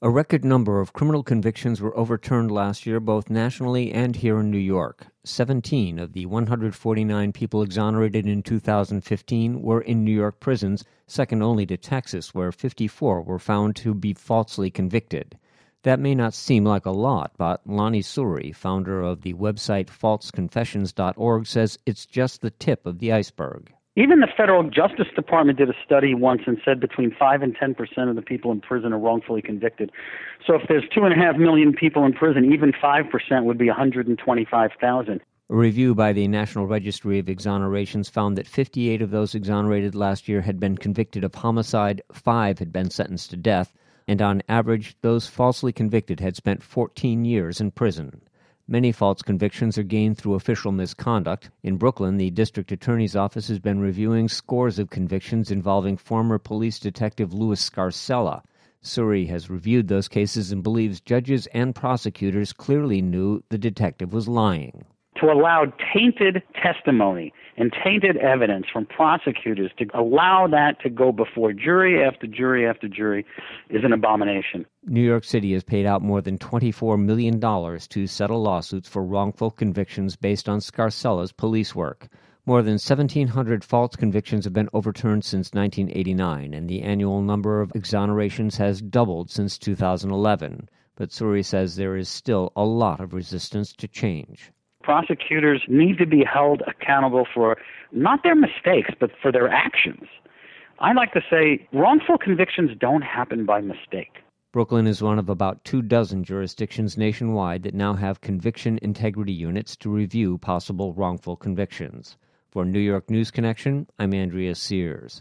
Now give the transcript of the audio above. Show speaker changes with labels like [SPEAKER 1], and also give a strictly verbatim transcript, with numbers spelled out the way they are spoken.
[SPEAKER 1] A record number of criminal convictions were overturned last year, both nationally and here in New York. Seventeen of the one hundred forty-nine people exonerated in two thousand fifteen were in New York prisons, second only to Texas, where fifty-four were found to be falsely convicted. That may not seem like a lot, but Lonnie Suri, founder of the website false confessions dot org, says it's just the tip of the iceberg.
[SPEAKER 2] Even the Federal Justice Department did a study once and said between five and ten percent of the people in prison are wrongfully convicted. So if there's two and a half million people in prison, even five percent would be one hundred twenty-five thousand.
[SPEAKER 1] A review by the National Registry of Exonerations found that fifty-eight of those exonerated last year had been convicted of homicide, five had been sentenced to death, and on average, those falsely convicted had spent fourteen years in prison. Many false convictions are gained through official misconduct. In Brooklyn, the district attorney's office has been reviewing scores of convictions involving former police detective Louis Scarcella. Suri has reviewed those cases and believes judges and prosecutors clearly knew the detective was lying.
[SPEAKER 2] To allow tainted testimony and tainted evidence from prosecutors, to allow that to go before jury after jury after jury, is an abomination.
[SPEAKER 1] New York City has paid out more than twenty-four million dollars to settle lawsuits for wrongful convictions based on Scarcella's police work. More than seventeen hundred false convictions have been overturned since nineteen eighty-nine, and the annual number of exonerations has doubled since two thousand eleven. But Suri says there is still a lot of resistance to change.
[SPEAKER 2] Prosecutors need to be held accountable for not their mistakes, but for their actions. I like to say wrongful convictions don't happen by mistake.
[SPEAKER 1] Brooklyn is one of about two dozen jurisdictions nationwide that now have conviction integrity units to review possible wrongful convictions. For New York News Connection, I'm Andrea Sears.